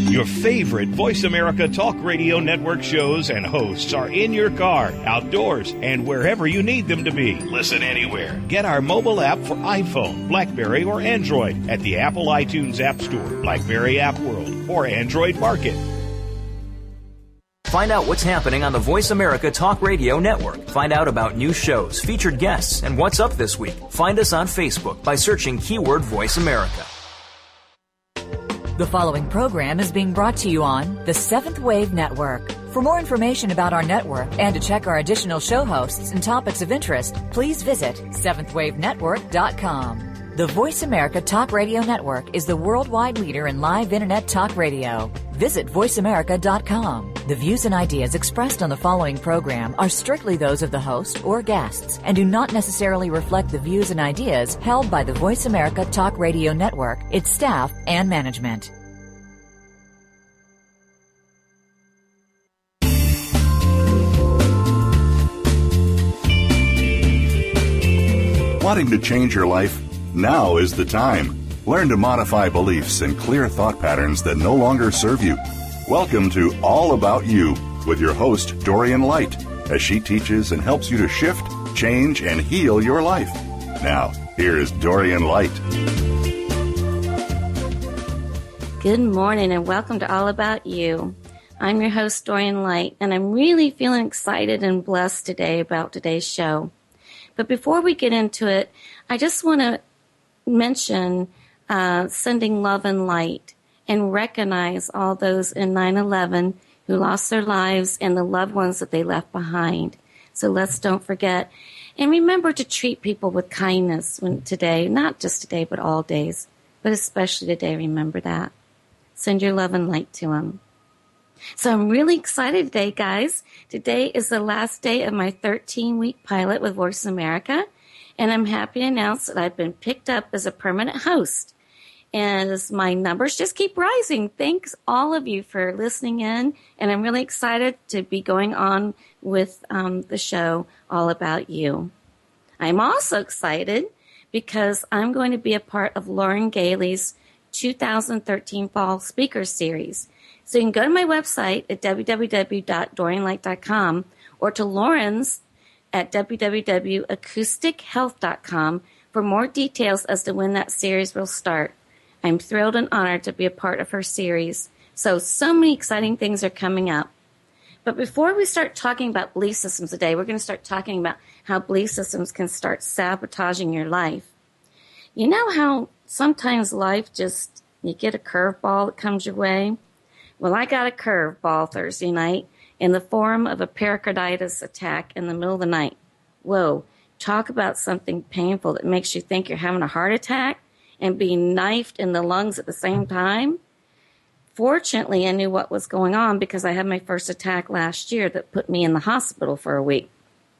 Your favorite Voice America Talk Radio Network shows and hosts are in your car, outdoors, and wherever you need them to be. Listen anywhere. Get our mobile app for iPhone, BlackBerry, or Android at the Apple iTunes App Store, BlackBerry App World, or Android Market. Find out what's happening on the Voice America Talk Radio Network. Find out about new shows, featured guests, and what's up this week. Find us on Facebook by searching keyword Voice America. The following program is being brought to you on the Seventh Wave Network. For more information about our network and to check our additional show hosts and topics of interest, please visit seventhwavenetwork.com. The Voice America Talk Radio Network is the worldwide leader in live Internet talk radio. Visit voiceamerica.com. The views and ideas expressed on the following program are strictly those of the host or guests and do not necessarily reflect the views and ideas held by the Voice America Talk Radio Network, its staff, and management. Wanting to change your life? Now is the time. Learn to modify beliefs and clear thought patterns that no longer serve you. Welcome to All About You with your host, Dorian Light, as she teaches and helps you to shift, change, and heal your life. Now, here is Dorian Light. Good morning and welcome to All About You. I'm your host, Dorian Light, and I'm really feeling excited and blessed today about today's show. But before we get into it, I just want to mention sending love and light and recognize all those in 9/11 who lost their lives and the loved ones that they left behind. So let's don't forget. And remember to treat people with kindness today, not just today, but all days. But especially today, remember that. Send your love and light to them. So I'm really excited today, guys. Today is the last day of my 13-week pilot with Voice America. And I'm happy to announce that I've been picked up as a permanent host. And as my numbers just keep rising, thanks all of you for listening in. And I'm really excited to be going on with the show All About You. I'm also excited because I'm going to be a part of Lauren Gailey's 2013 Fall Speaker Series. So you can go to my website at www.dorianlight.com or to Lauren's at www.acoustichealth.com for more details as to when that series will start. I'm thrilled and honored to be a part of her series. So many exciting things are coming up. But before we start talking about belief systems today, we're going to start talking about how belief systems can start sabotaging your life. You know how sometimes life you get a curveball that comes your way? Well, I got a curveball Thursday night in the form of a pericarditis attack in the middle of the night. Whoa, talk about something painful that makes you think you're having a heart attack and being knifed in the lungs at the same time. Fortunately, I knew what was going on because I had my first attack last year that put me in the hospital for a week.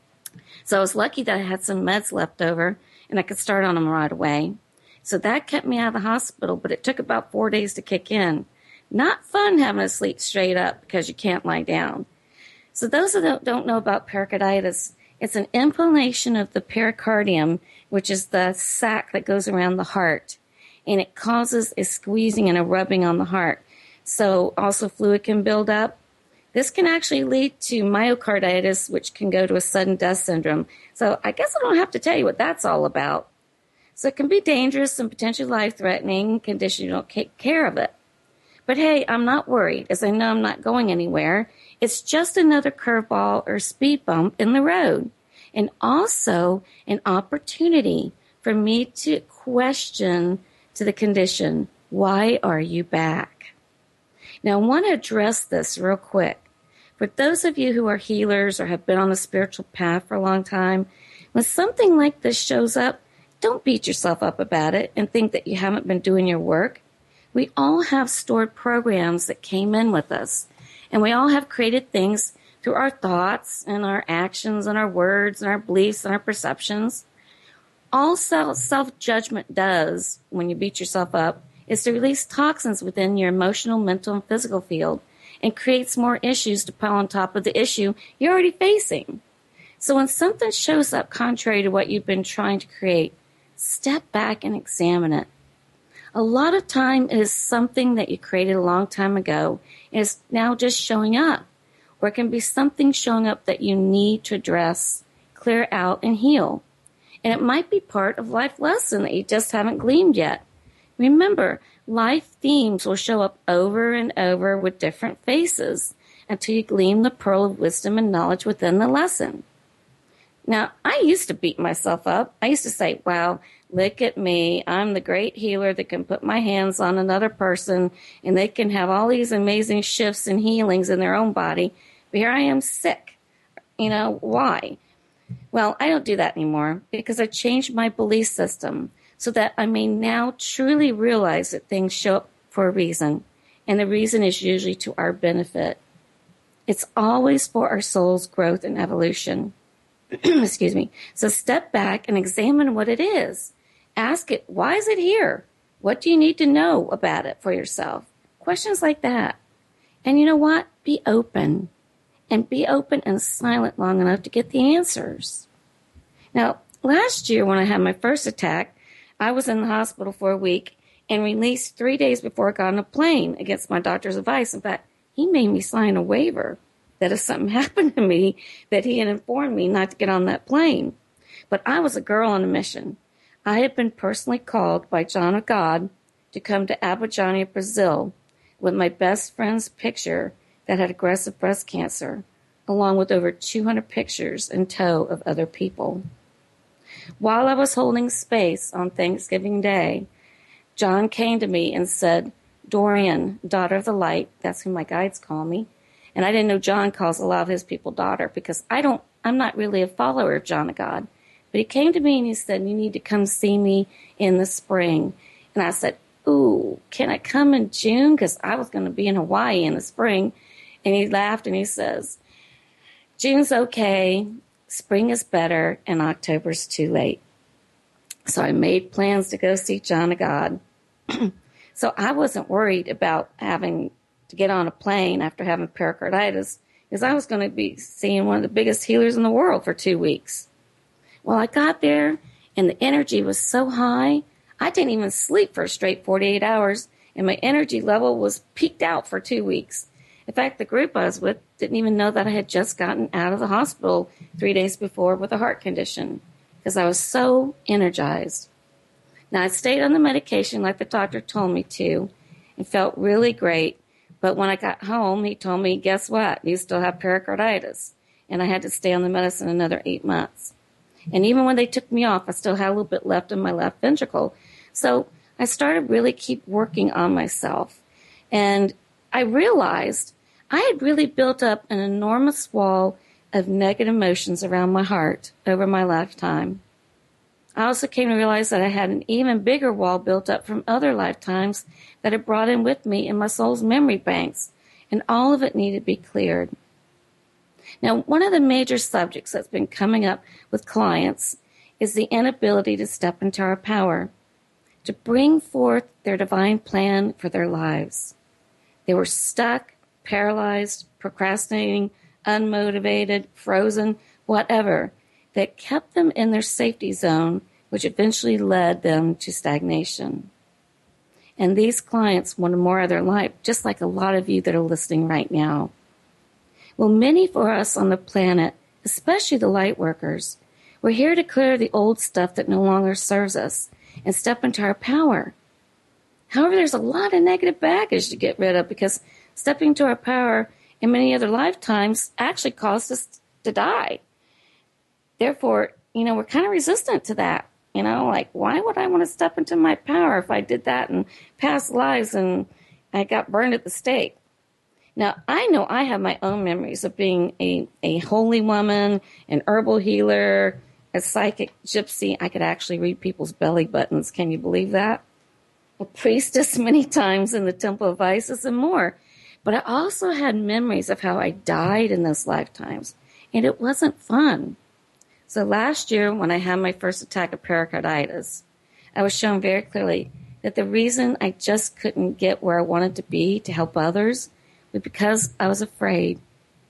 So I was lucky that I had some meds left over and I could start on them right away. So that kept me out of the hospital, but it took about 4 days to kick in. Not fun having to sleep straight up because you can't lie down. So those that don't know about pericarditis, it's an inflammation of the pericardium, which is the sac that goes around the heart. And it causes a squeezing and a rubbing on the heart. So also fluid can build up. This can actually lead to myocarditis, which can go to a sudden death syndrome. So I guess I don't have to tell you what that's all about. So it can be dangerous and potentially life-threatening condition you don't take care of it. But hey, I'm not worried, as I know I'm not going anywhere. It's just another curveball or speed bump in the road. And also an opportunity for me to question to the condition, why are you back? Now, I want to address this real quick. For those of you who are healers or have been on the spiritual path for a long time, when something like this shows up, don't beat yourself up about it and think that you haven't been doing your work. We all have stored programs that came in with us, and we all have created things through our thoughts and our actions and our words and our beliefs and our perceptions. All self-judgment does when you beat yourself up is to release toxins within your emotional, mental, and physical field and creates more issues to pile on top of the issue you're already facing. So when something shows up contrary to what you've been trying to create, step back and examine it. A lot of time it is something that you created a long time ago and is now just showing up. Or it can be something showing up that you need to address, clear out, and heal. And it might be part of life lesson that you just haven't gleaned yet. Remember, life themes will show up over and over with different faces until you glean the pearl of wisdom and knowledge within the lesson. Now, I used to beat myself up. I used to say, wow, look at me. I'm the great healer that can put my hands on another person and they can have all these amazing shifts and healings in their own body. But here I am sick. Why? Well, I don't do that anymore because I changed my belief system so that I may now truly realize that things show up for a reason. And the reason is usually to our benefit. It's always for our soul's growth and evolution. Excuse me. So step back and examine what it is. Ask it, why is it here? What do you need to know about it for yourself? Questions like that. And you know what? Be open. And be open and silent long enough to get the answers. Now, last year when I had my first attack, I was in the hospital for a week and released 3 days before I got on a plane against my doctor's advice. In fact, he made me sign a waiver that if something happened to me, that he had informed me not to get on that plane. But I was a girl on a mission. I had been personally called by John of God to come to Abidjan, Brazil, with my best friend's picture that had aggressive breast cancer, along with over 200 pictures in tow of other people. While I was holding space on Thanksgiving Day, John came to me and said, Dorian, daughter of the light, that's who my guides call me. And I didn't know John calls a lot of his people daughter because I'm not really a follower of John of God. But he came to me and he said, you need to come see me in the spring. And I said, ooh, can I come in June? Because I was going to be in Hawaii in the spring. And he laughed and he says, June's okay, spring is better, and October's too late. So I made plans to go see John of God. So I wasn't worried about having to get on a plane after having pericarditis because I was going to be seeing one of the biggest healers in the world for 2 weeks. Well, I got there and the energy was so high, I didn't even sleep for a straight 48 hours, and my energy level was peaked out for 2 weeks. In fact, the group I was with didn't even know that I had just gotten out of the hospital 3 days before with a heart condition because I was so energized. Now, I stayed on the medication like the doctor told me to and felt really great. But when I got home, he told me, guess what? You still have pericarditis. And I had to stay on the medicine another 8 months. And even when they took me off, I still had a little bit left in my left ventricle. So I started really keep working on myself. And I realized I had really built up an enormous wall of negative emotions around my heart over my lifetime. I also came to realize that I had an even bigger wall built up from other lifetimes that had brought in with me in my soul's memory banks, and all of it needed to be cleared. Now, one of the major subjects that's been coming up with clients is the inability to step into our power, to bring forth their divine plan for their lives. They were stuck, paralyzed, procrastinating, unmotivated, frozen, whatever, that kept them in their safety zone, which eventually led them to stagnation. And these clients wanted more of their life, just like a lot of you that are listening right now. Well, many for us on the planet, especially the light workers, we're here to clear the old stuff that no longer serves us and step into our power. However, there's a lot of negative baggage to get rid of because stepping into our power in many other lifetimes actually caused us to die. Therefore, we're kind of resistant to that. Like, why would I want to step into my power if I did that in past lives and I got burned at the stake? Now, I know I have my own memories of being a holy woman, an herbal healer, a psychic gypsy. I could actually read people's belly buttons. Can you believe that? A priestess many times in the Temple of Isis and more. But I also had memories of how I died in those lifetimes, and it wasn't fun. So last year, when I had my first attack of pericarditis, I was shown very clearly that the reason I just couldn't get where I wanted to be to help others was because I was afraid.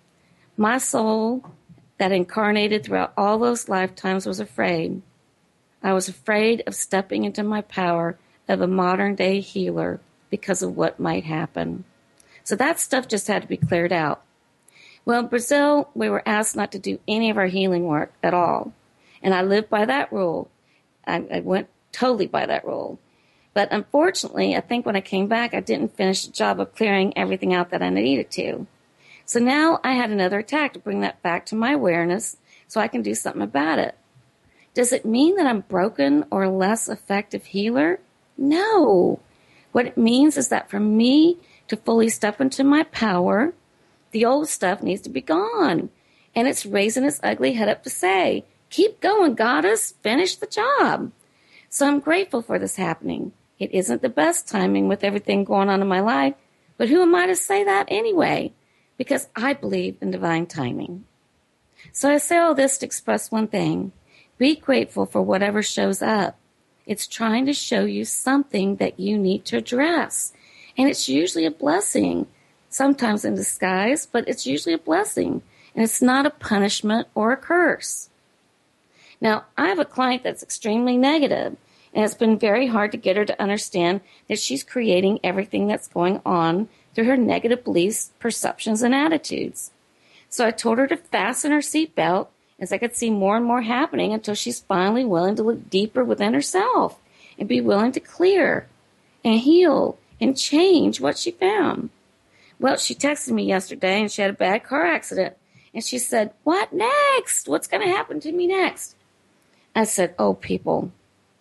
My soul that incarnated throughout all those lifetimes was afraid. I was afraid of stepping into my power of a modern day healer because of what might happen. So that stuff just had to be cleared out. Well, in Brazil, we were asked not to do any of our healing work at all. And I lived by that rule. I went totally by that rule. But unfortunately, I think when I came back, I didn't finish the job of clearing everything out that I needed to. So now I had another attack to bring that back to my awareness so I can do something about it. Does it mean that I'm broken or a less effective healer? No. What it means is that for me to fully step into my power, the old stuff needs to be gone. And it's raising its ugly head up to say, keep going, goddess, finish the job. So I'm grateful for this happening. It isn't the best timing with everything going on in my life, but who am I to say that anyway? Because I believe in divine timing. So I say all this to express one thing. Be grateful for whatever shows up. It's trying to show you something that you need to address. And it's usually a blessing, sometimes in disguise, but it's usually a blessing. And it's not a punishment or a curse. Now, I have a client that's extremely negative, and it's been very hard to get her to understand that she's creating everything that's going on through her negative beliefs, perceptions, and attitudes. So I told her to fasten her seatbelt as I could see more and more happening until she's finally willing to look deeper within herself and be willing to clear and heal and change what she found. Well, she texted me yesterday and she had a bad car accident. And she said, what next? What's going to happen to me next? I said, oh, people,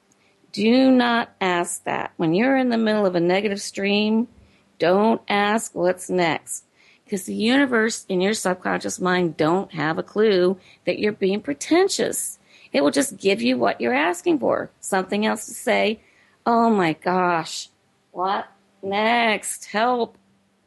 do not ask that. When you're in the middle of a negative stream, don't ask what's next. Because the universe and your subconscious mind don't have a clue that you're being pretentious. It will just give you what you're asking for. Something else to say, oh my gosh, what next? Help.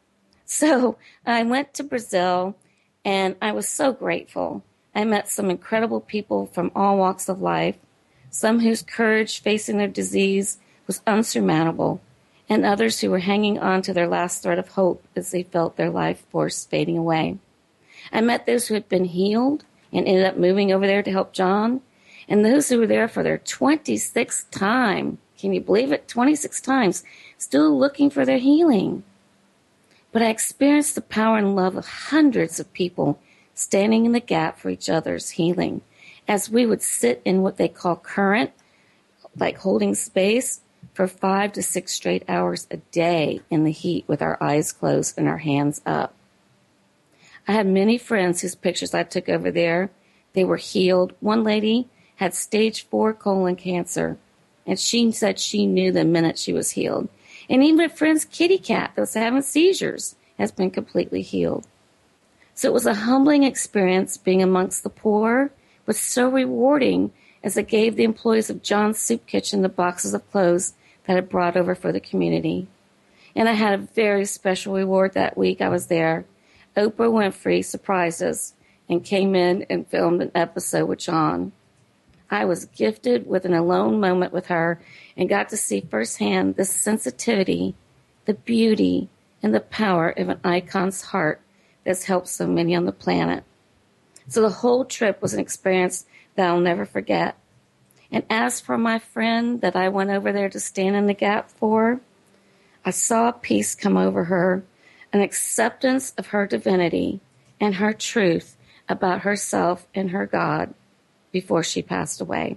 So I went to Brazil and I was so grateful. I met some incredible people from all walks of life, some whose courage facing their disease was unsurmountable, and others who were hanging on to their last thread of hope as they felt their life force fading away. I met those who had been healed and ended up moving over there to help John, and those who were there for their 26th time. Can you believe it? 26 times, still looking for their healing. But I experienced the power and love of hundreds of people standing in the gap for each other's healing, as we would sit in what they call current, like holding space, for 5 to 6 straight hours a day in the heat with our eyes closed and our hands up. I had many friends whose pictures I took over there. They were healed. One lady had stage 4 colon cancer, and she said she knew the minute she was healed. And even a friend's kitty cat that was having seizures has been completely healed. So it was a humbling experience being amongst the poor, but so rewarding as it gave the employees of John's Soup Kitchen the boxes of clothes that I brought over for the community. And I had a very special reward that week I was there. Oprah Winfrey surprised us and came in and filmed an episode with John. I was gifted with an alone moment with her and got to see firsthand the sensitivity, the beauty, and the power of an icon's heart that's helped so many on the planet. So the whole trip was an experience that I'll never forget. And as for my friend that I went over there to stand in the gap for, I saw peace come over her, an acceptance of her divinity and her truth about herself and her God before she passed away.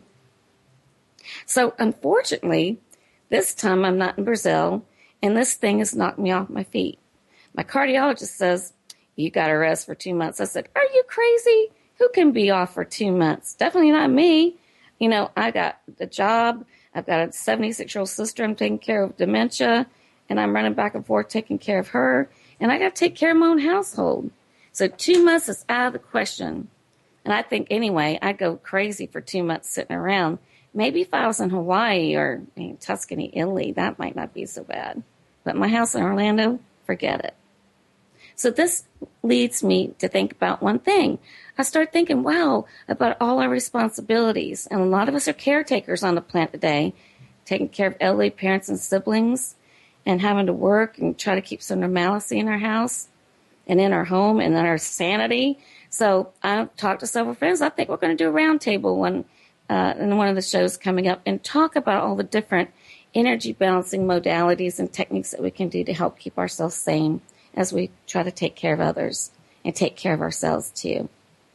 So unfortunately, this time I'm not in Brazil, and this thing has knocked me off my feet. My cardiologist says, you got to rest for 2 months. I said, are you crazy? Who can be off for 2 months? Definitely not me. You know, I got a job. I've got a 76-year-old sister. I'm taking care of dementia, and I'm running back and forth taking care of her. And I got to take care of my own household. So 2 months is out of the question. And I think, anyway, I'd go crazy for 2 months sitting around. Maybe if I was in Hawaii or Tuscany, Italy, that might not be so bad. But my house in Orlando, forget it. So this leads me to think about one thing. I start thinking, wow, about all our responsibilities. And a lot of us are caretakers on the planet today, taking care of elderly parents and siblings and having to work and try to keep some normalcy in our house and in our home and in our sanity. So I talked to several friends. I think we're going to do a roundtable in one of the shows coming up and talk about all the different energy balancing modalities and techniques that we can do to help keep ourselves sane as we try to take care of others and take care of ourselves too.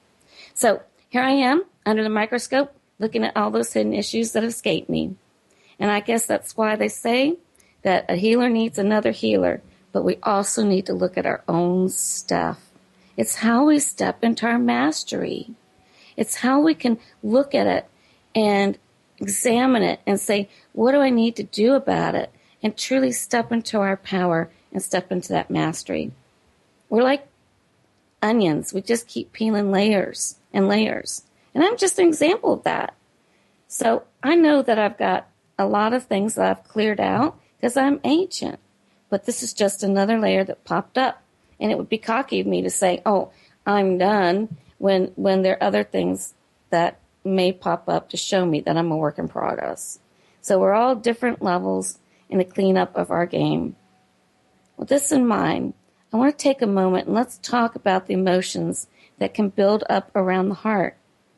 So here I am under the microscope looking at all those hidden issues that escape me. And I guess that's why they say that a healer needs another healer, but we also need to look at our own stuff. It's how we step into our mastery. It's how we can look at it and examine it and say, what do I need to do about it? And truly step into our power and step into that mastery. We're like onions. We just keep peeling layers and layers. And I'm just an example of that. So I know that I've got a lot of things that I've cleared out because I'm ancient. But this is just another layer that popped up. And it would be cocky of me to say, oh, I'm done, when there are other things that may pop up to show me that I'm a work in progress. So we're all different levels in the cleanup of our game. With this in mind, I want to take a moment and let's talk about the emotions that can build up around the heart.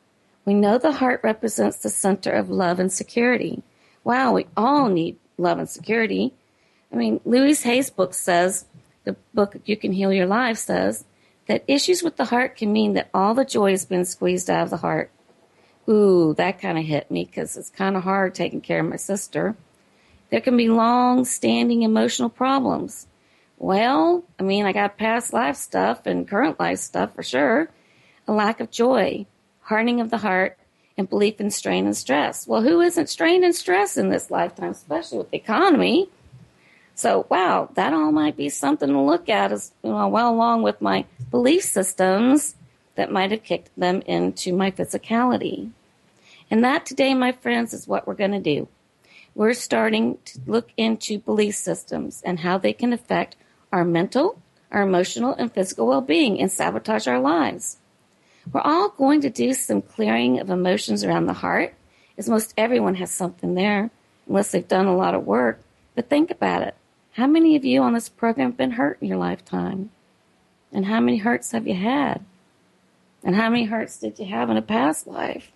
We know the heart represents the center of love and security. Wow, we all need love and security. I mean, Louise Hay's book says, the book You Can Heal Your Life says, that issues with the heart can mean that all the joy has been squeezed out of the heart. Ooh, that kind of hit me because it's kind of hard taking care of my sister. There can be long-standing emotional problems. Well, I mean, I got past life stuff and current life stuff for sure. A lack of joy, hardening of the heart, and belief in strain and stress. Well, who isn't strained and stressed in this lifetime, especially with the economy? So, wow, that all might be something to look at as well, along with my belief systems that might have kicked them into my physicality. And that today, my friends, is what we're going to do. We're starting to look into belief systems and how they can affect our mental, our emotional, and physical well-being and sabotage our lives. We're all going to do some clearing of emotions around the heart, as most everyone has something there, unless they've done a lot of work. But think about it. How many of you on this program have been hurt in your lifetime? And how many hurts have you had? And how many hurts did you have in a past life?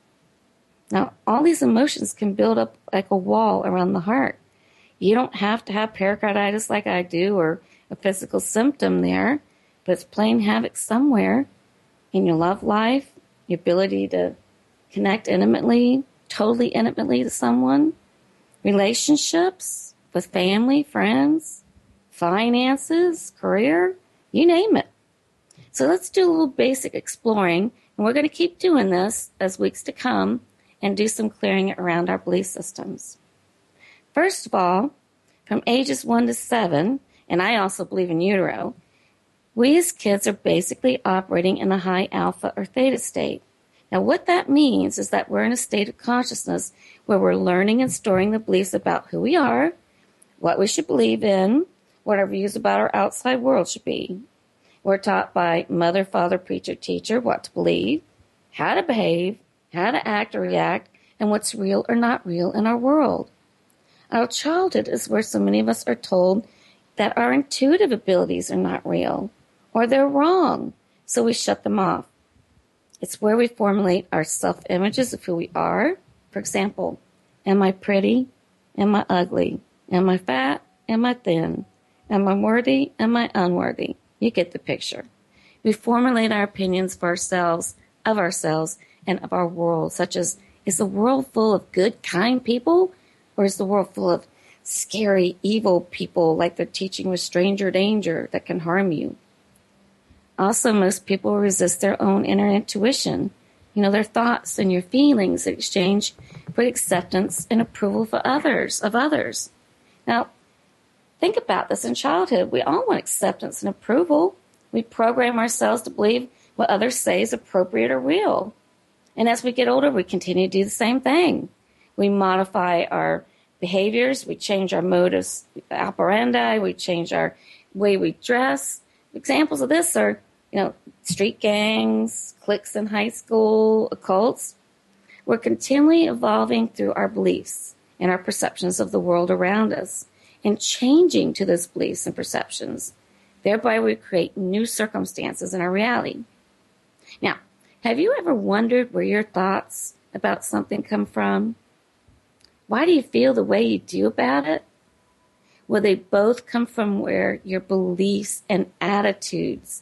Now, all these emotions can build up like a wall around the heart. You don't have to have pericarditis like I do or a physical symptom there, but it's playing havoc somewhere in your love life, your ability to connect intimately, totally intimately to someone, relationships with family, friends, finances, career, you name it. So let's do a little basic exploring, and we're going to keep doing this as weeks to come and do some clearing around our belief systems. First of all, from ages 1 to 7, and I also believe in utero, we as kids are basically operating in a high alpha or theta state. Now, what that means is that we're in a state of consciousness where we're learning and storing the beliefs about who we are, what we should believe in, what our views about our outside world should be. We're taught by mother, father, preacher, teacher what to believe, how to behave, how to act or react, and what's real or not real in our world. Our childhood is where so many of us are told that our intuitive abilities are not real, or they're wrong, so we shut them off. It's where we formulate our self-images of who we are. For example, am I pretty? Am I ugly? Am I fat? Am I thin? Am I worthy? Am I unworthy? You get the picture. We formulate our opinions for ourselves, of ourselves, and of our world, such as, is the world full of good, kind people? Or is the world full of scary, evil people like they're teaching with stranger danger that can harm you? Also, most people resist their own inner intuition, their thoughts and your feelings in exchange for acceptance and approval of others. Now, think about this in childhood. We all want acceptance and approval. We program ourselves to believe what others say is appropriate or real. And as we get older, we continue to do the same thing. We modify our behaviors. We change our modus operandi. We change our way we dress. Examples of this are, street gangs, cliques in high school, occults. We're continually evolving through our beliefs and our perceptions of the world around us and changing to those beliefs and perceptions. Thereby, we create new circumstances in our reality. Now, have you ever wondered where your thoughts about something come from? Why do you feel the way you do about it? Well, they both come from where your beliefs and attitudes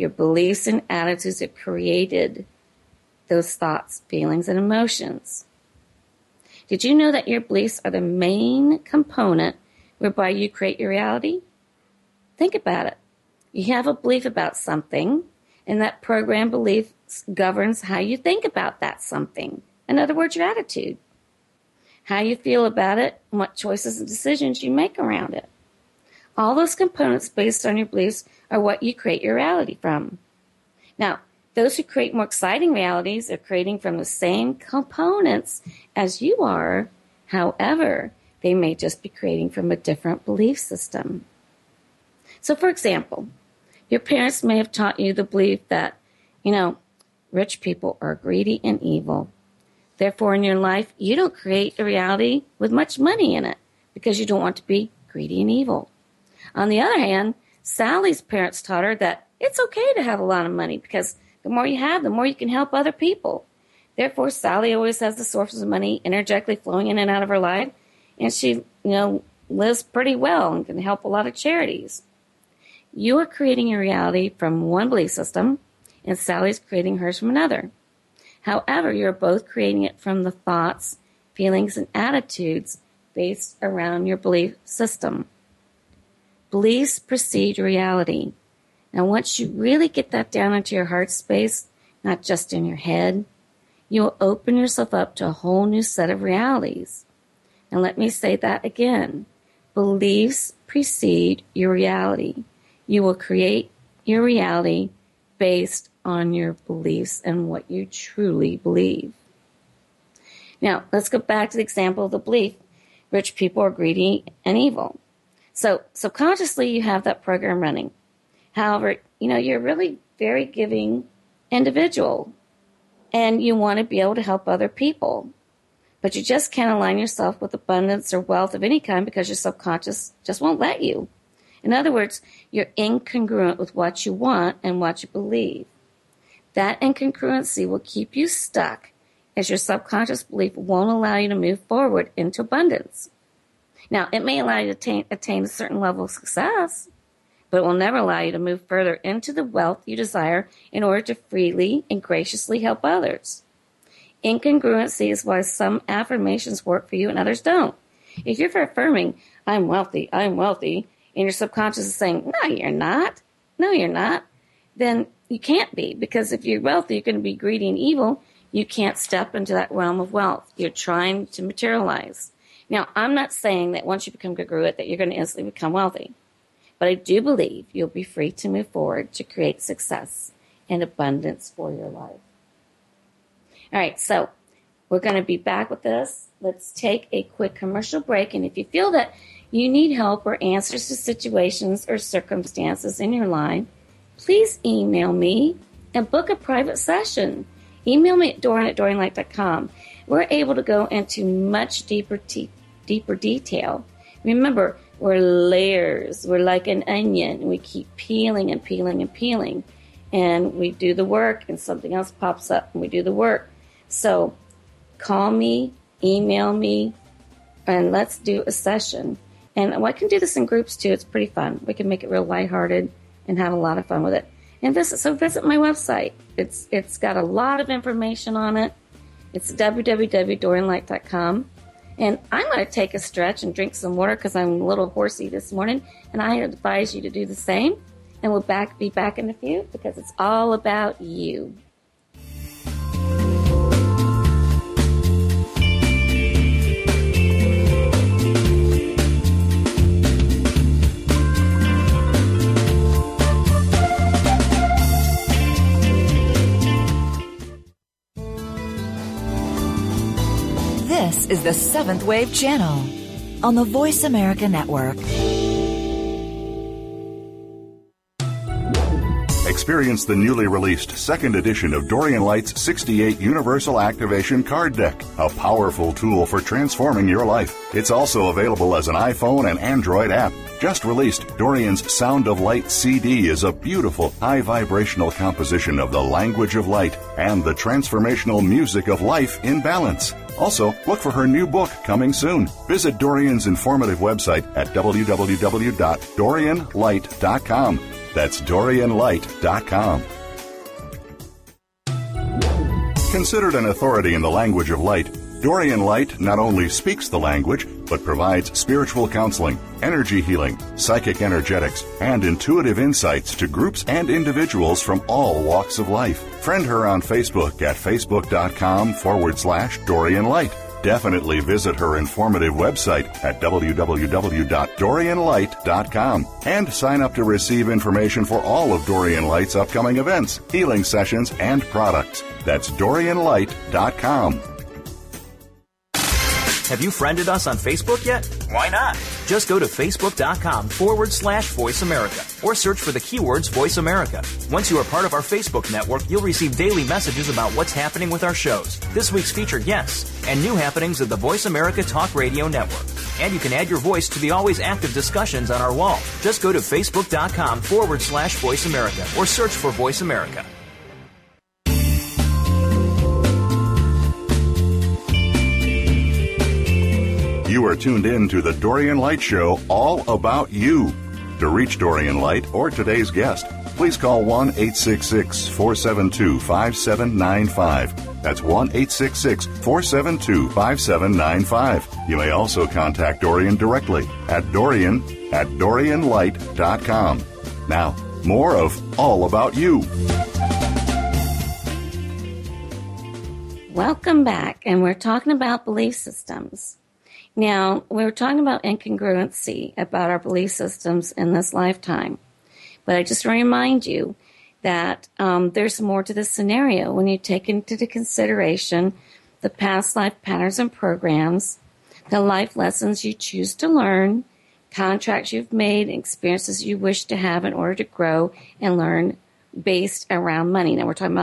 have created those thoughts, feelings, and emotions. Did you know that your beliefs are the main component whereby you create your reality? Think about it. You have a belief about something, and that program belief governs how you think about that something. In other words, your attitude. How you feel about it, and what choices and decisions you make around it. All those components based on your beliefs are what you create your reality from. Now, those who create more exciting realities are creating from the same components as you are. However, they may just be creating from a different belief system. So, for example, your parents may have taught you the belief that, rich people are greedy and evil. Therefore, in your life, you don't create a reality with much money in it because you don't want to be greedy and evil. On the other hand, Sally's parents taught her that it's okay to have a lot of money because the more you have, the more you can help other people. Therefore, Sally always has the sources of money energetically flowing in and out of her life, and she, lives pretty well and can help a lot of charities. You are creating a reality from one belief system, and Sally's creating hers from another. However, you're both creating it from the thoughts, feelings, and attitudes based around your belief system. Beliefs precede reality. Now, once you really get that down into your heart space, not just in your head, you will open yourself up to a whole new set of realities. And let me say that again. Beliefs precede your reality. You will create your reality based on your beliefs and what you truly believe. Now, let's go back to the example of the belief. Rich people are greedy and evil. So subconsciously, you have that program running. However, you're really very giving individual, and you want to be able to help other people. But you just can't align yourself with abundance or wealth of any kind because your subconscious just won't let you. In other words, you're incongruent with what you want and what you believe. That incongruency will keep you stuck as your subconscious belief won't allow you to move forward into abundance. Now, it may allow you to attain a certain level of success, but it will never allow you to move further into the wealth you desire in order to freely and graciously help others. Incongruency is why some affirmations work for you and others don't. If you're affirming, I'm wealthy, and your subconscious is saying, no, you're not, then you can't be, because if you're wealthy, you're going to be greedy and evil. You can't step into that realm of wealth. You're trying to materialize. Now, I'm not saying that once you become congruent that you're going to instantly become wealthy, but I do believe you'll be free to move forward to create success and abundance for your life. All right, so we're going to be back with this. Let's take a quick commercial break, and if you feel that you need help or answers to situations or circumstances in your life, please email me and book a private session. Email me at Doreen@DoreenLight.com. We're able to go into much deeper detail. Remember, we're layers. We're like an onion. We keep peeling and peeling and peeling. And we do the work, and something else pops up, and we do the work. So call me, email me, and let's do a session. And I can do this in groups, too. It's pretty fun. We can make it real lighthearted and have a lot of fun with it. And visit my website. It's got a lot of information on it. It's www.DoreenLight.com. And I'm going to take a stretch and drink some water because I'm a little horsey this morning. And I advise you to do the same. And we'll be back in a few because it's all about you. This is the Seventh Wave Channel on the Voice America Network. Experience the newly released second edition of Doreen Light's 68 Universal Activation Card Deck, a powerful tool for transforming your life. It's also available as an iPhone and Android app. Just released, Doreen's Sound of Light CD is a beautiful, high-vibrational composition of the language of light and the transformational music of life in balance. Also, look for her new book coming soon. Visit Dorian's informative website at www.dorianlight.com. That's dorianlight.com. Considered an authority in the language of light, Dorian Light not only speaks the language, but provides spiritual counseling, energy healing, psychic energetics, and intuitive insights to groups and individuals from all walks of life. Friend her on Facebook at facebook.com/Dorian Light. Definitely visit her informative website at www.dorianlight.com and sign up to receive information for all of Dorian Light's upcoming events, healing sessions, and products. That's dorianlight.com. Have you friended us on Facebook yet? Why not? Just go to facebook.com/Voice America or search for the keywords Voice America. Once you are part of our Facebook network, you'll receive daily messages about what's happening with our shows, this week's featured guests, and new happenings of the Voice America Talk Radio Network. And you can add your voice to the always active discussions on our wall. Just go to facebook.com/Voice America or search for Voice America. You are tuned in to the Dorian Light Show, all about you. To reach Dorian Light or today's guest, please call 1-866-472-5795. That's 1-866-472-5795. You may also contact Dorian directly at dorian@dorianlight.com. Now, more of All About You. Welcome back, and we're talking about belief systems. Now, we were talking about incongruency, about our belief systems in this lifetime. But I just want to remind you that there's more to this scenario when you take into consideration the past life patterns and programs, the life lessons you choose to learn, contracts you've made, experiences you wish to have in order to grow and learn based around money. Now, we're talking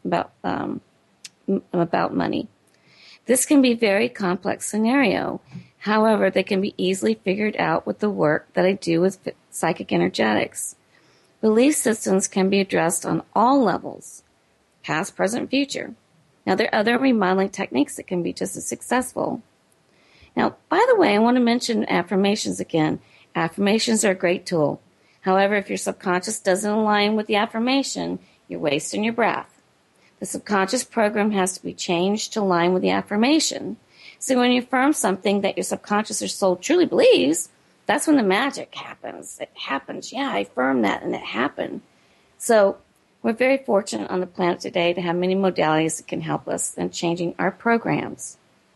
about money. This can be a very complex scenario. However, they can be easily figured out with the work that I do with psychic energetics. Belief systems can be addressed on all levels, past, present, future. Now, there are other remodeling techniques that can be just as successful. Now, by the way, I want to mention affirmations again. Affirmations are a great tool. However, if your subconscious doesn't align with the affirmation, you're wasting your breath. The subconscious program has to be changed to align with the affirmation. So when you affirm something that your subconscious or soul truly believes, that's when the magic happens. It happens. Yeah, I affirmed that and it happened. So we're very fortunate on the planet today to have many modalities that can help us in changing our programs.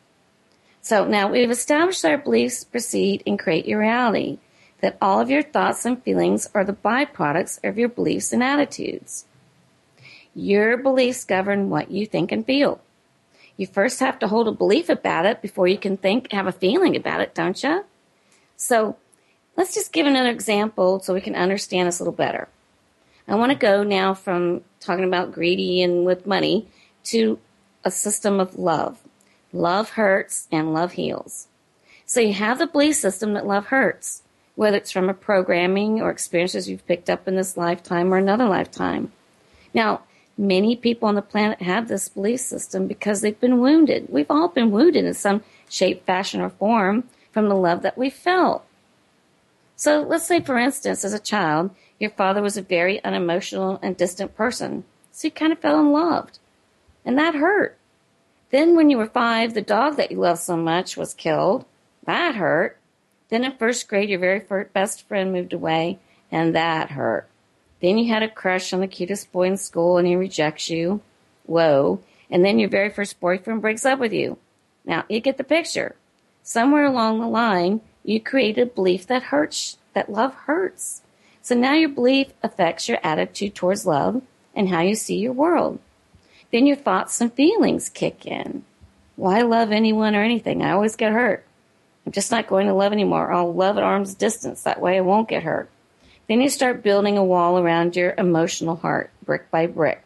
So now we've established that our beliefs precede and create your reality, that all of your thoughts and feelings are the byproducts of your beliefs and attitudes. Your beliefs govern what you think and feel. You first have to hold a belief about it before you can have a feeling about it, don't you? So let's just give another example so we can understand this a little better. I want to go now from talking about greedy and with money to a system of love. Love hurts and love heals. So you have the belief system that love hurts, whether it's from a programming or experiences you've picked up in this lifetime or another lifetime. Now, many people on the planet have this belief system because they've been wounded. We've all been wounded in some shape, fashion, or form from the love that we felt. So let's say, for instance, as a child, your father was a very unemotional and distant person. So you kind of fell in love. And that hurt. Then when you were 5, the dog that you loved so much was killed. That hurt. Then in first grade, your very first best friend moved away, and that hurt. Then you had a crush on the cutest boy in school and he rejects you. Whoa. And then your very first boyfriend breaks up with you. Now, you get the picture. Somewhere along the line, you created a belief that hurts, that love hurts. So now your belief affects your attitude towards love and how you see your world. Then your thoughts and feelings kick in. Why love anyone or anything? I always get hurt. I'm just not going to love anymore. I'll love at arm's distance. That way I won't get hurt. Then you start building a wall around your emotional heart, brick by brick.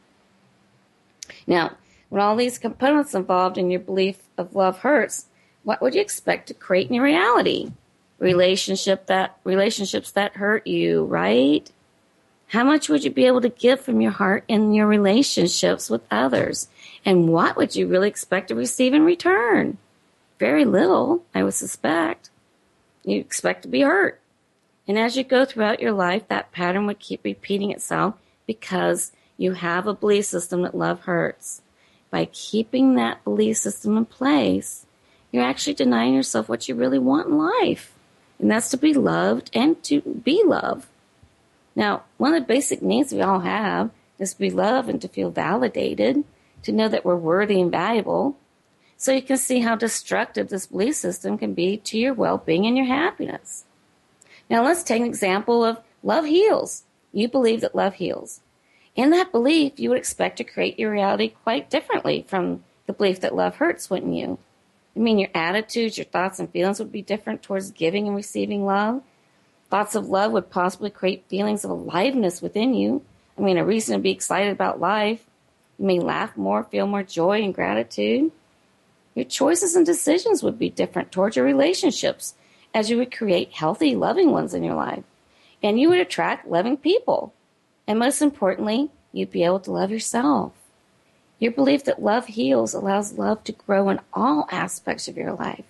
Now, when all these components involved in your belief of love hurts, what would you expect to create in your reality? Relationships that hurt you, right? How much would you be able to give from your heart in your relationships with others? And what would you really expect to receive in return? Very little, I would suspect. You expect to be hurt. And as you go throughout your life, that pattern would keep repeating itself because you have a belief system that love hurts. By keeping that belief system in place, you're actually denying yourself what you really want in life. And that's to be loved and to be loved. Now, one of the basic needs we all have is to be loved and to feel validated, to know that we're worthy and valuable. So you can see how destructive this belief system can be to your well-being and your happiness. Now, let's take an example of love heals. You believe that love heals. In that belief, you would expect to create your reality quite differently from the belief that love hurts, wouldn't you? I mean, your attitudes, your thoughts and feelings would be different towards giving and receiving love. Thoughts of love would possibly create feelings of aliveness within you. I mean, a reason to be excited about life. You may laugh more, feel more joy and gratitude. Your choices and decisions would be different towards your relationships as you would create healthy, loving ones in your life. And you would attract loving people. And most importantly, you'd be able to love yourself. Your belief that love heals allows love to grow in all aspects of your life.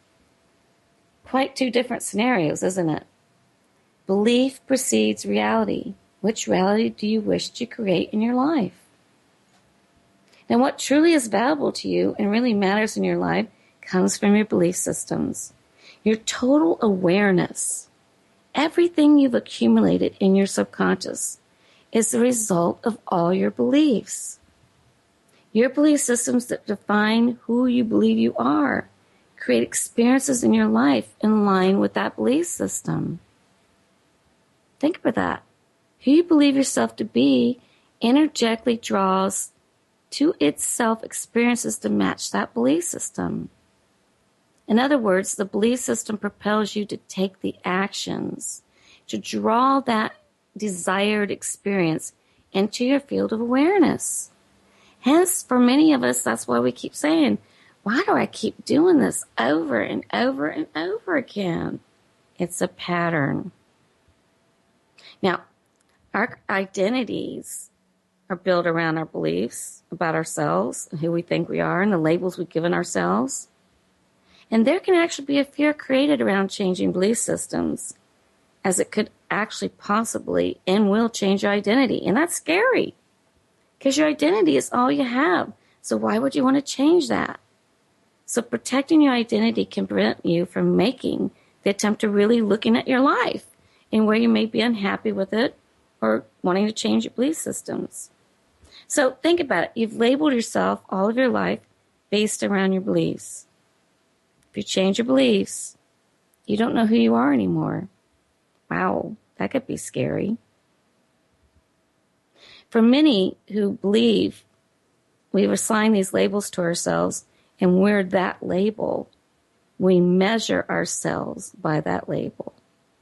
Quite two different scenarios, isn't it? Belief precedes reality. Which reality do you wish to create in your life? And what truly is valuable to you and really matters in your life comes from your belief systems. Your total awareness, everything you've accumulated in your subconscious, is the result of all your beliefs. Your belief systems that define who you believe you are create experiences in your life in line with that belief system. Think about that. Who you believe yourself to be energetically draws to itself experiences to match that belief system. In other words, the belief system propels you to take the actions to draw that desired experience into your field of awareness. Hence, for many of us, that's why we keep saying, why do I keep doing this over and over and over again? It's a pattern. Now, our identities are built around our beliefs about ourselves and who we think we are and the labels we've given ourselves. And there can actually be a fear created around changing belief systems, as it could actually possibly and will change your identity. And that's scary, because your identity is all you have. So why would you want to change that? So protecting your identity can prevent you from making the attempt to really looking at your life and where you may be unhappy with it or wanting to change your belief systems. So think about it. You've labeled yourself all of your life based around your beliefs. If you change your beliefs, you don't know who you are anymore. Wow, that could be scary. For many who believe we've assigned these labels to ourselves, and we're that label, we measure ourselves by that label.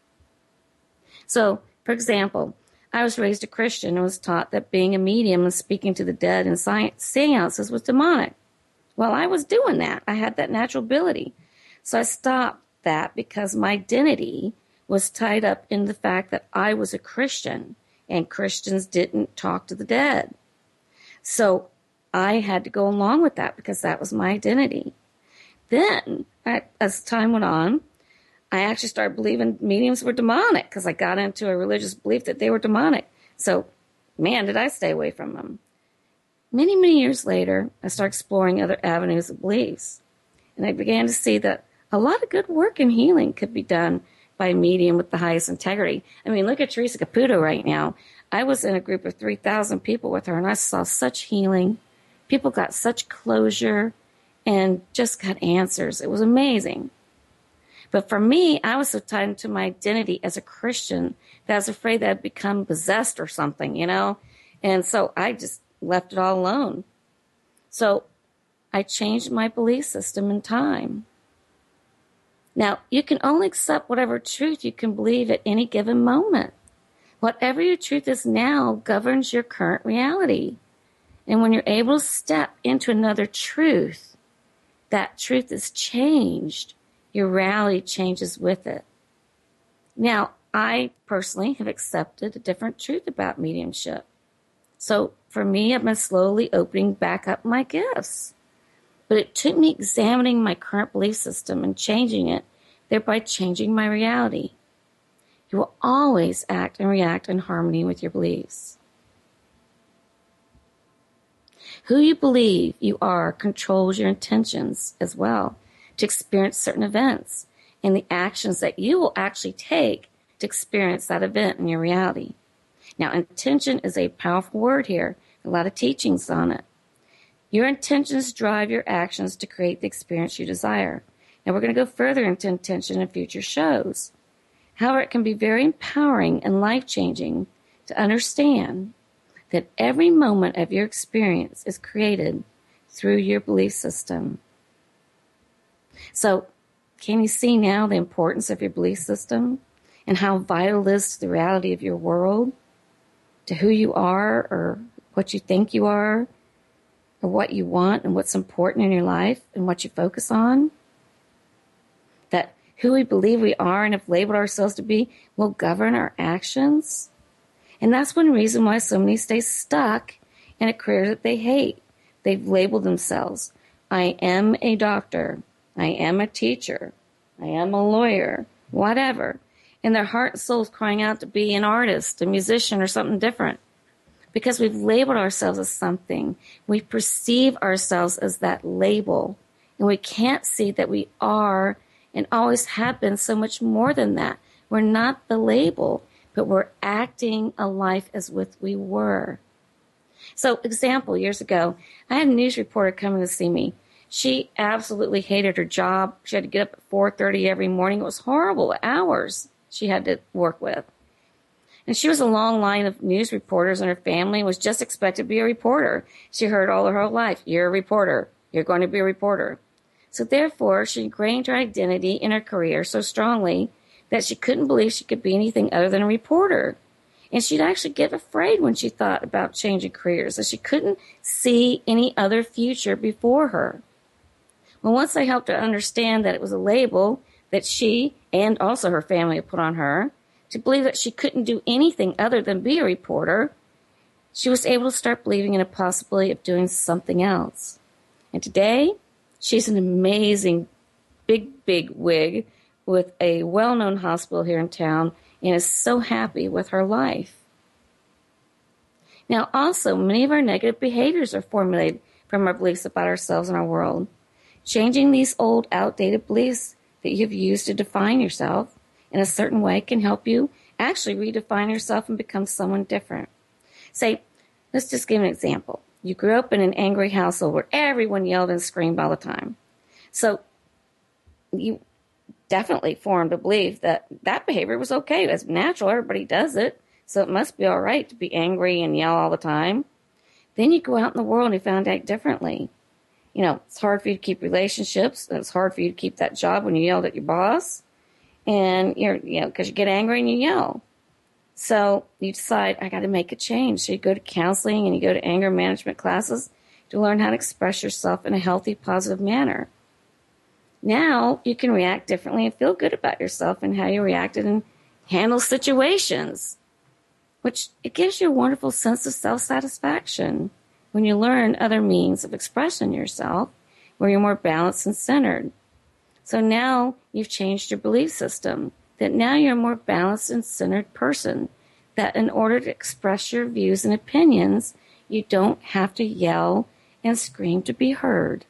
So, for example, I was raised a Christian and was taught that being a medium and speaking to the dead and seances was demonic. Well, I was doing that. I had that natural ability. So I stopped that because my identity was tied up in the fact that I was a Christian and Christians didn't talk to the dead. So I had to go along with that because that was my identity. Then, as time went on, I actually started believing mediums were demonic because I got into a religious belief that they were demonic. So, man, did I stay away from them. Many, many years later, I started exploring other avenues of beliefs. And I began to see that a lot of good work and healing could be done by a medium with the highest integrity. I mean, look at Teresa Caputo right now. I was in a group of 3,000 people with her, and I saw such healing. People got such closure and just got answers. It was amazing. But for me, I was so tied into my identity as a Christian that I was afraid that I'd become possessed or something, you know? And so I just left it all alone. So I changed my belief system in time. Now, you can only accept whatever truth you can believe at any given moment. Whatever your truth is now governs your current reality. And when you're able to step into another truth, that truth is changed. Your reality changes with it. Now, I personally have accepted a different truth about mediumship. So for me, I've been slowly opening back up my gifts. But it took me examining my current belief system and changing it, thereby changing my reality. You will always act and react in harmony with your beliefs. Who you believe you are controls your intentions as well to experience certain events and the actions that you will actually take to experience that event in your reality. Now, intention is a powerful word here. A lot of teachings on it. Your intentions drive your actions to create the experience you desire. Now, we're going to go further into intention in future shows. However, it can be very empowering and life-changing to understand that every moment of your experience is created through your belief system. So, can you see now the importance of your belief system and how vital it is to the reality of your world, to who you are or what you think you are, or what you want and what's important in your life and what you focus on? That who we believe we are and have labeled ourselves to be will govern our actions. And that's one reason why so many stay stuck in a career that they hate. They've labeled themselves, I am a doctor, I am a teacher, I am a lawyer, whatever. And their heart and soul is crying out to be an artist, a musician, or something different. Because we've labeled ourselves as something. We perceive ourselves as that label. And we can't see that we are and always have been so much more than that. We're not the label, but we're acting a life as if we were. So, example, years ago, I had a news reporter coming to see me. She absolutely hated her job. She had to get up at 4:30 every morning. It was horrible hours she had to work with. And she was a long line of news reporters, and her family was just expected to be a reporter. She heard all her whole life, you're a reporter. You're going to be a reporter. So therefore, she ingrained her identity in her career so strongly that she couldn't believe she could be anything other than a reporter. And she'd actually get afraid when she thought about changing careers, as she couldn't see any other future before her. Well, once I helped her understand that it was a label that she and also her family had put on her, to believe that she couldn't do anything other than be a reporter, she was able to start believing in a possibility of doing something else. And today, she's an amazing big wig with a well-known hospital here in town and is so happy with her life. Now, also, many of our negative behaviors are formulated from our beliefs about ourselves and our world. Changing these old, outdated beliefs that you've used to define yourself in a certain way can help you actually redefine yourself and become someone different. Say, let's just give an example. You grew up in an angry household where everyone yelled and screamed all the time. So you definitely formed a belief that that behavior was okay. It's natural. Everybody does it. So it must be all right to be angry and yell all the time. Then you go out in the world and you found out differently. You know, it's hard for you to keep relationships. And it's hard for you to keep that job when you yelled at your boss. And because you get angry and you yell. So you decide, I got to make a change. So you go to counseling and you go to anger management classes to learn how to express yourself in a healthy, positive manner. Now you can react differently and feel good about yourself and how you reacted and handle situations, which it gives you a wonderful sense of self-satisfaction when you learn other means of expressing yourself where you're more balanced and centered. So now you've changed your belief system, that now you're a more balanced and centered person, that in order to express your views and opinions, you don't have to yell and scream to be heard.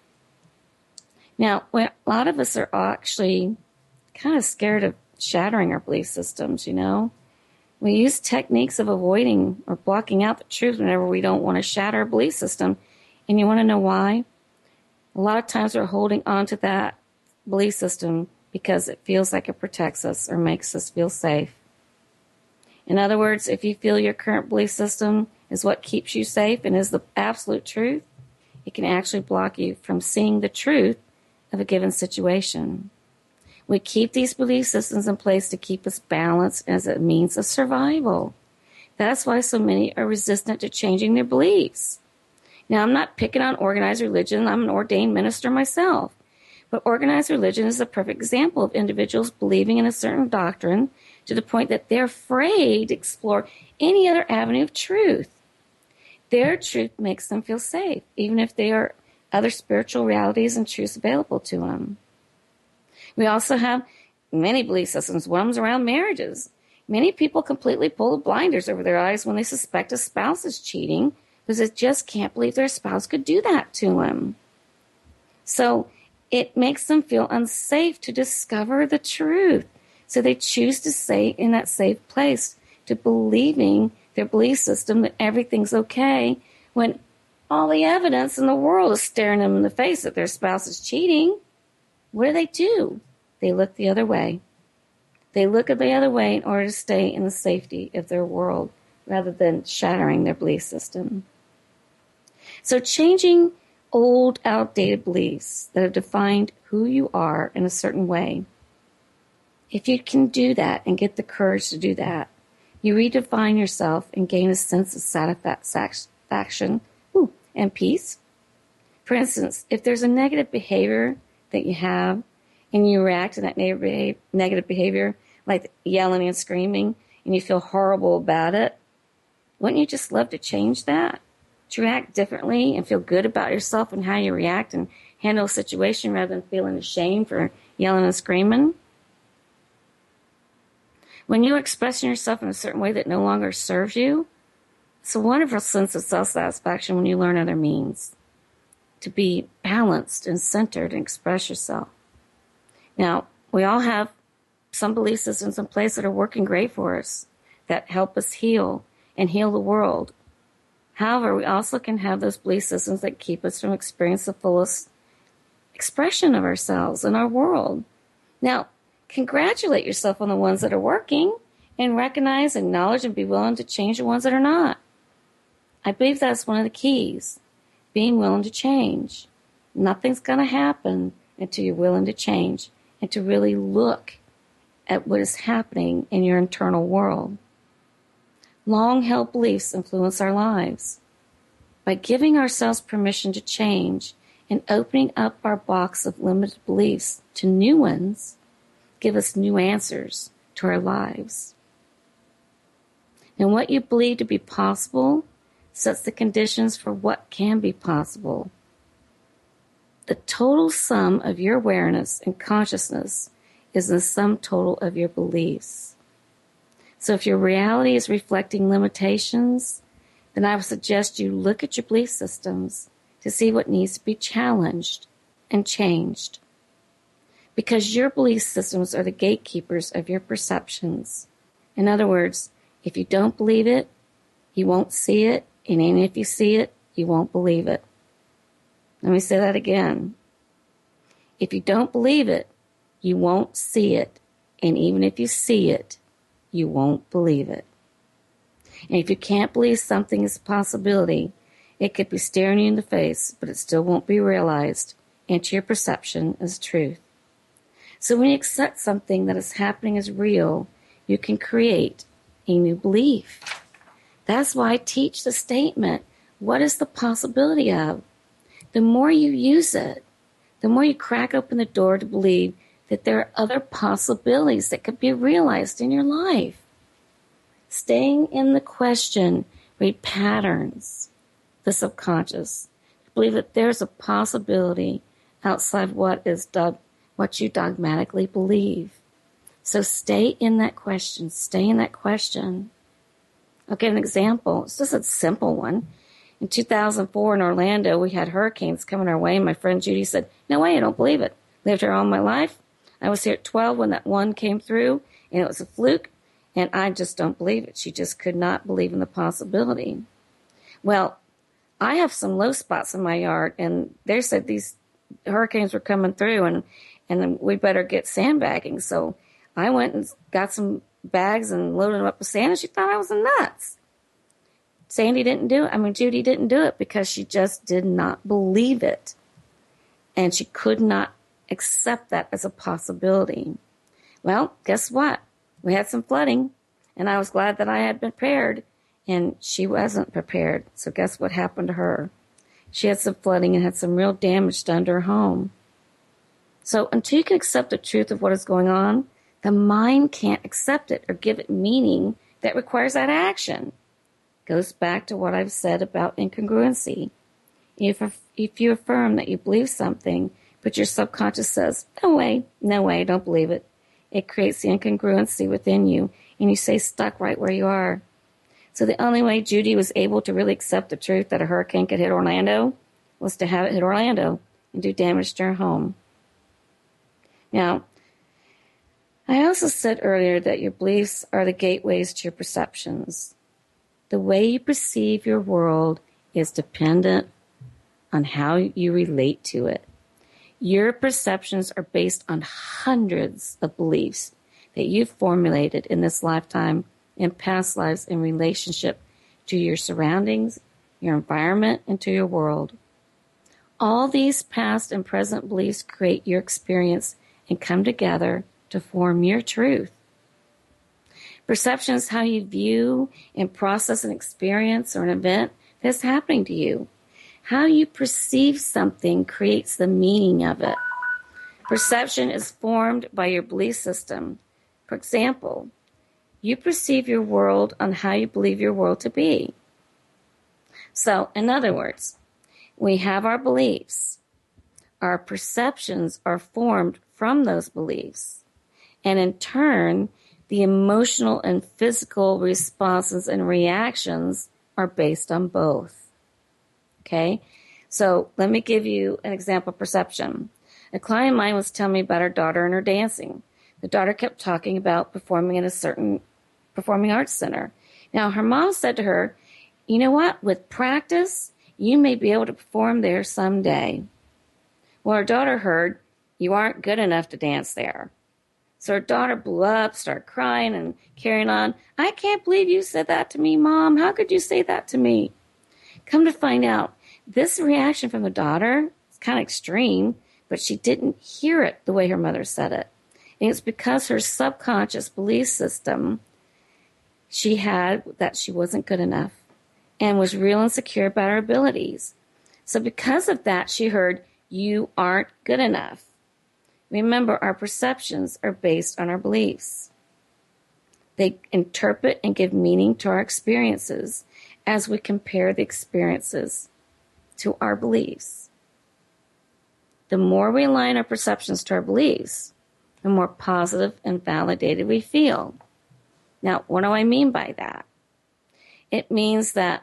Now, a lot of us are actually kind of scared of shattering our belief systems, you know. We use techniques of avoiding or blocking out the truth whenever we don't want to shatter our belief system. And you want to know why? A lot of times we're holding on to that belief system because it feels like it protects us or makes us feel safe. In other words, if you feel your current belief system is what keeps you safe and is the absolute truth, it can actually block you from seeing the truth of a given situation. We keep these belief systems in place to keep us balanced as a means of survival. That's why so many are resistant to changing their beliefs. Now, I'm not picking on organized religion. I'm an ordained minister myself. But organized religion is a perfect example of individuals believing in a certain doctrine to the point that they're afraid to explore any other avenue of truth. Their truth makes them feel safe, even if there are other spiritual realities and truths available to them. We also have many belief systems. One's around marriages. Many people completely pull the blinders over their eyes when they suspect a spouse is cheating because they just can't believe their spouse could do that to them. So it makes them feel unsafe to discover the truth. So they choose to stay in that safe place, to believing their belief system that everything's okay when all the evidence in the world is staring them in the face that their spouse is cheating. What do? They look the other way. They look the other way in order to stay in the safety of their world rather than shattering their belief system. So changing old, outdated beliefs that have defined who you are in a certain way. If you can do that and get the courage to do that, you redefine yourself and gain a sense of satisfaction and peace. For instance, if there's a negative behavior that you have and you react to that negative behavior, like yelling and screaming, and you feel horrible about it, wouldn't you just love to change that? To react differently and feel good about yourself and how you react and handle a situation rather than feeling ashamed for yelling and screaming? When you're expressing yourself in a certain way that no longer serves you, it's a wonderful sense of self-satisfaction when you learn other means to be balanced and centered and express yourself. Now, we all have some belief systems in place that are working great for us, that help us heal and heal the world. However, we also can have those belief systems that keep us from experiencing the fullest expression of ourselves in our world. Now, congratulate yourself on the ones that are working and recognize, acknowledge, and be willing to change the ones that are not. I believe that's one of the keys, being willing to change. Nothing's going to happen until you're willing to change and to really look at what is happening in your internal world. Long-held beliefs influence our lives. By giving ourselves permission to change and opening up our box of limited beliefs to new ones, give us new answers to our lives. And what you believe to be possible sets the conditions for what can be possible. The total sum of your awareness and consciousness is the sum total of your beliefs. So if your reality is reflecting limitations, then I would suggest you look at your belief systems to see what needs to be challenged and changed. Because your belief systems are the gatekeepers of your perceptions. In other words, if you don't believe it, you won't see it, and even if you see it, you won't believe it. Let me say that again. If you don't believe it, you won't see it, and even if you see it, you won't believe it. And if you can't believe something is a possibility, it could be staring you in the face, but it still won't be realized into your perception as truth. So when you accept something that is happening as real, you can create a new belief. That's why I teach the statement, what is the possibility of? The more you use it, the more you crack open the door to believe that there are other possibilities that could be realized in your life. Staying in the question, read patterns, the subconscious. Believe that there's a possibility outside what you dogmatically believe. So stay in that question. Stay in that question. I'll give an example. It's just a simple one. In 2004 in Orlando, we had hurricanes coming our way, and my friend Judy said, "No way, I don't believe it. Lived here all my life. I was here at 12 when that one came through, and it was a fluke, and I just don't believe it." She just could not believe in the possibility. Well, I have some low spots in my yard, and they said these hurricanes were coming through, and we better get sandbagging. So I went and got some bags and loaded them up with sand, and she thought I was nuts. Judy didn't do it because she just did not believe it. And she could not accept that as a possibility. Well, guess what? We had some flooding, and I was glad that I had been prepared, and she wasn't prepared. So guess what happened to her? She had some flooding and had some real damage done to her home. So until you can accept the truth of what is going on, The mind can't accept it or give it meaning that requires that action. Goes back to what I've said about incongruency. If you affirm that you believe something, but your subconscious says, no way, don't believe it, it creates the incongruency within you, and you stay stuck right where you are. So the only way Judy was able to really accept the truth that a hurricane could hit Orlando was to have it hit Orlando and do damage to her home. Now, I also said earlier that your beliefs are the gateways to your perceptions. The way you perceive your world is dependent on how you relate to it. Your perceptions are based on hundreds of beliefs that you've formulated in this lifetime, in past lives, in relationship to your surroundings, your environment, and to your world. All these past and present beliefs create your experience and come together to form your truth. Perception is how you view and process an experience or an event that's happening to you. How you perceive something creates the meaning of it. Perception is formed by your belief system. For example, you perceive your world on how you believe your world to be. So, in other words, we have our beliefs. Our perceptions are formed from those beliefs. And in turn, the emotional and physical responses and reactions are based on both. Okay? So let me give you an example of perception. A client of mine was telling me about her daughter and her dancing. The daughter kept talking about performing in a certain performing arts center. Now, her mom said to her, you know what? With practice, you may be able to perform there someday. Well, her daughter heard, you aren't good enough to dance there. So her daughter blew up, started crying and carrying on. I can't believe you said that to me, Mom. How could you say that to me? Come to find out, this reaction from the daughter is kind of extreme, but she didn't hear it the way her mother said it. And it's because her subconscious belief system she had that she wasn't good enough and was real insecure about her abilities. So because of that, she heard, you aren't good enough. Remember, our perceptions are based on our beliefs. They interpret and give meaning to our experiences as we compare the experiences to our beliefs. The more we align our perceptions to our beliefs, the more positive and validated we feel. Now, what do I mean by that? It means that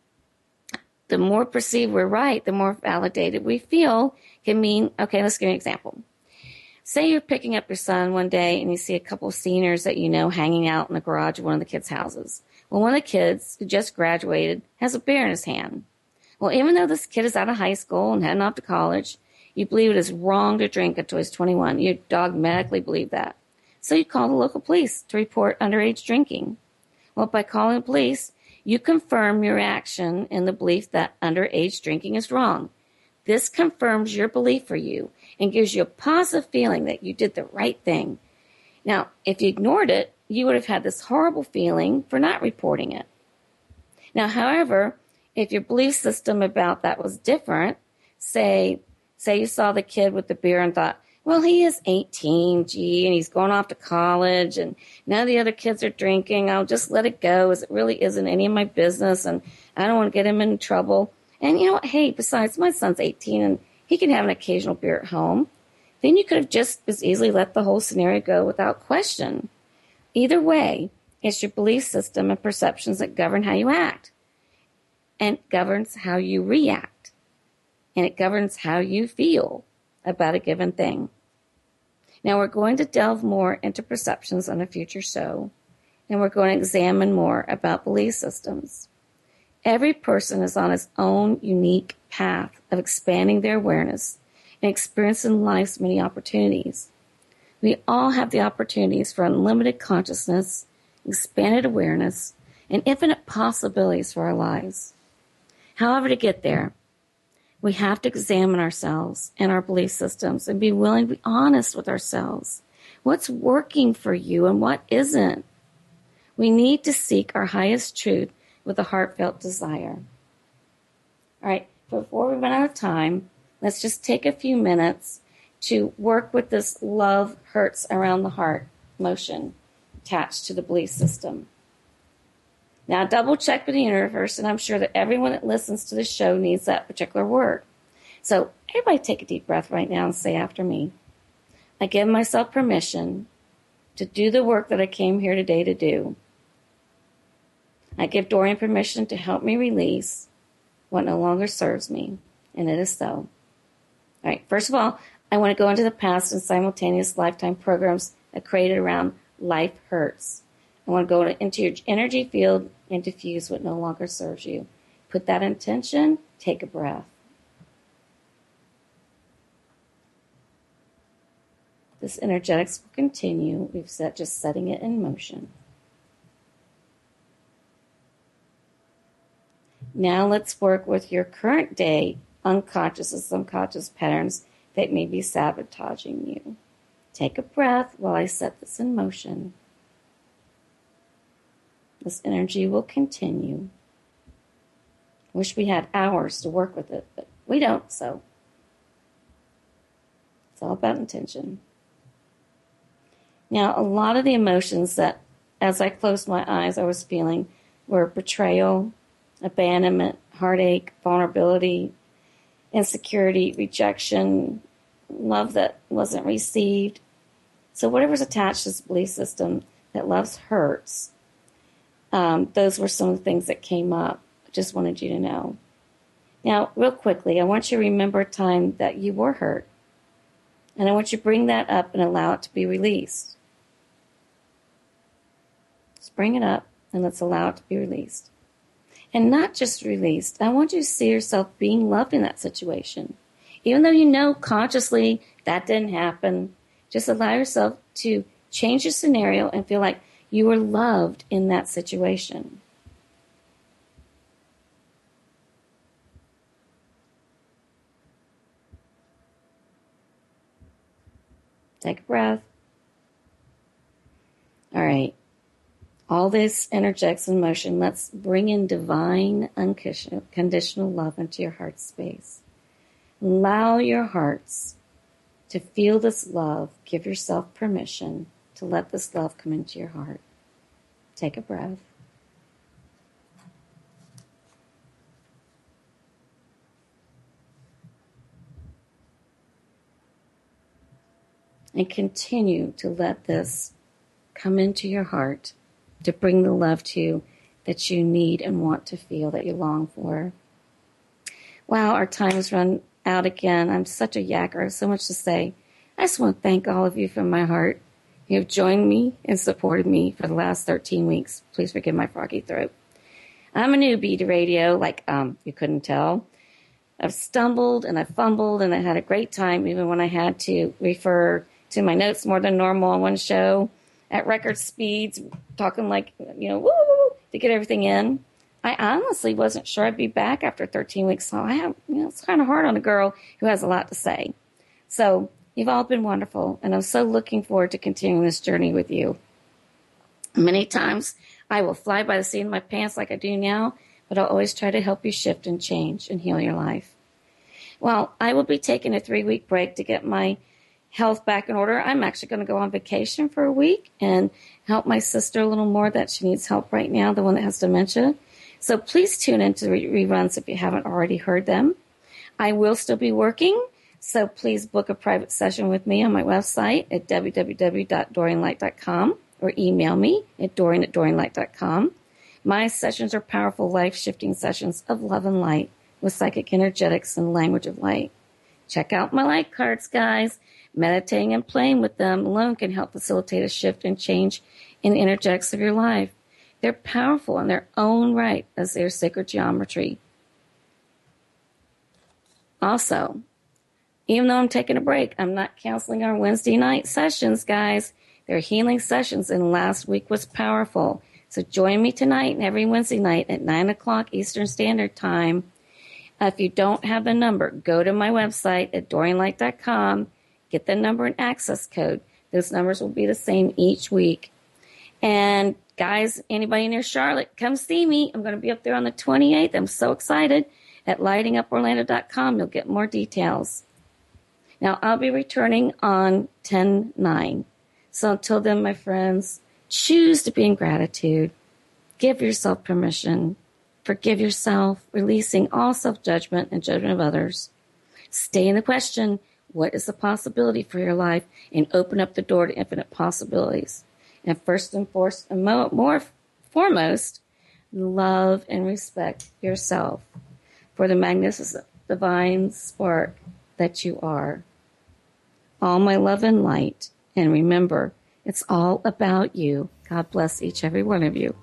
the more perceived we're right, the more validated we feel can mean, okay, let's give you an example. Say you're picking up your son one day and you see a couple of seniors that you know hanging out in the garage of one of the kids' houses. Well, one of the kids who just graduated has a beer in his hand. Well, even though this kid is out of high school and heading off to college, you believe it is wrong to drink until he's 21. You dogmatically believe that. So you call the local police to report underage drinking. Well, by calling the police, you confirm your action in the belief that underage drinking is wrong. This confirms your belief for you and gives you a positive feeling that you did the right thing. Now, if you ignored it, you would have had this horrible feeling for not reporting it. Now, however, if your belief system about that was different, say you saw the kid with the beer and thought, well, he is 18, and he's going off to college, and now the other kids are drinking. I'll just let it go, as it really isn't any of my business, and I don't want to get him in trouble. And you know what? Hey, besides, my son's 18, and he can have an occasional beer at home. Then you could have just as easily let the whole scenario go without question. Either way, it's your belief system and perceptions that govern how you act, and it governs how you react, and it governs how you feel about a given thing. Now, we're going to delve more into perceptions on a future show, and we're going to examine more about belief systems. Every person is on his own unique path of expanding their awareness and experiencing life's many opportunities. We all have the opportunities for unlimited consciousness, expanded awareness, and infinite possibilities for our lives. However, to get there, we have to examine ourselves and our belief systems and be willing to be honest with ourselves. What's working for you and what isn't? We need to seek our highest truth with a heartfelt desire. All right, before we run out of time, let's just take a few minutes to work with this love hurts around the heart. motion attached to the belief system. Now, double check with the universe, and I'm sure that everyone that listens to the show needs that particular word. So everybody take a deep breath right now and say after me. I give myself permission to do the work that I came here today to do. I give Dorian permission to help me release what no longer serves me, and it is so. All right, first of all, I want to go into the past and simultaneous lifetime programs I created around life hurts. I want to go into your energy field and diffuse what no longer serves you. Put that intention, take a breath. This energetics will continue. We've just setting it in motion. Now let's work with your current day unconscious and subconscious patterns that may be sabotaging you. Take a breath while I set this in motion. This energy will continue. Wish we had hours to work with it, but we don't, so it's all about intention. Now, a lot of the emotions that, as I closed my eyes, I was feeling were betrayal, abandonment, heartache, vulnerability, insecurity, rejection, love that wasn't received. So whatever's attached to this belief system that loves hurts, those were some of the things that came up. I just wanted you to know. Now, real quickly, I want you to remember a time that you were hurt. And I want you to bring that up and allow it to be released. Let's bring it up and let's allow it to be released. And not just released. I want you to see yourself being loved in that situation. Even though you know consciously that didn't happen, just allow yourself to change your scenario and feel like you were loved in that situation. Take a breath. All right. All this energetics in motion, let's bring in divine, unconditional love into your heart space. Allow your hearts to feel this love. Give yourself permission to let this love come into your heart. Take a breath. And continue to let this come into your heart to bring the love to you that you need and want to feel, that you long for. Wow, our time has run out again. I'm such a yacker. I have so much to say. I just want to thank all of you from my heart. You have joined me and supported me for the last 13 weeks. Please forgive my froggy throat. I'm a newbie to radio, like you couldn't tell. I've stumbled and I fumbled and I had a great time, even when I had to refer to my notes more than normal on one show at record speeds, talking like, woo, to get everything in. I honestly wasn't sure I'd be back after 13 weeks. So it's kind of hard on a girl who has a lot to say. So you've all been wonderful, and I'm so looking forward to continuing this journey with you. Many times I will fly by the seat of my pants like I do now, but I'll always try to help you shift and change and heal your life. Well, I will be taking a 3-week break to get my health back in order. I'm actually going to go on vacation for a week and help my sister a little more that she needs help right now, the one that has dementia. So please tune into the reruns if you haven't already heard them. I will still be working, so please book a private session with me on my website at www.dorianlight.com or email me at dorian@dorianlight.com. My sessions are powerful, life-shifting sessions of love and light with psychic energetics and language of light. Check out my light cards, guys. Meditating and playing with them alone can help facilitate a shift and change in the energetics of your life. They're powerful in their own right as their sacred geometry. Also, even though I'm taking a break, I'm not canceling our Wednesday night sessions, guys. They're healing sessions, and last week was powerful. So join me tonight and every Wednesday night at 9 o'clock Eastern Standard Time. If you don't have the number, go to my website at dorianlight.com. Get the number and access code. Those numbers will be the same each week. And guys, anybody near Charlotte, come see me. I'm going to be up there on the 28th. I'm so excited. At lightinguporlando.com, you'll get more details. Now, I'll be returning on 10/9. So until then, my friends, choose to be in gratitude. Give yourself permission. Forgive yourself, releasing all self-judgment and judgment of others. Stay in the question, what is the possibility for your life? And open up the door to infinite possibilities. And first and foremost, love and respect yourself for the magnificent divine spark that you are. All my love and light. And remember, it's all about you. God bless each every one of you.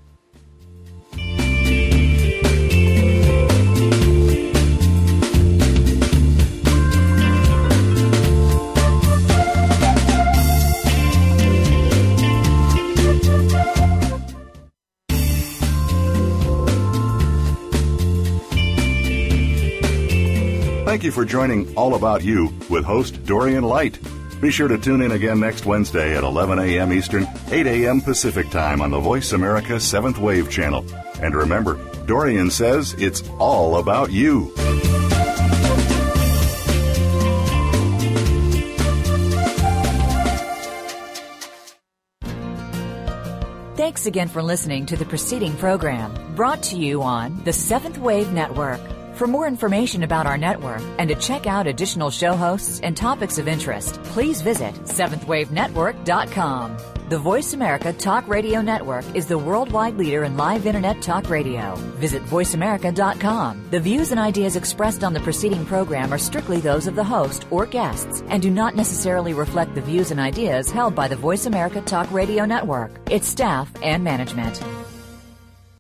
Thank you for joining All About You with host Dorian Light. Be sure to tune in again next Wednesday at 11 a.m. Eastern, 8 a.m. Pacific Time on the Voice America 7th Wave channel. And remember, Dorian says it's all about you. Thanks again for listening to the preceding program brought to you on the 7th Wave Network. For more information about our network and to check out additional show hosts and topics of interest, please visit seventhwavenetwork.com. The Voice America Talk Radio Network is the worldwide leader in live Internet talk radio. Visit voiceamerica.com. The views and ideas expressed on the preceding program are strictly those of the host or guests and do not necessarily reflect the views and ideas held by the Voice America Talk Radio Network, its staff, and management.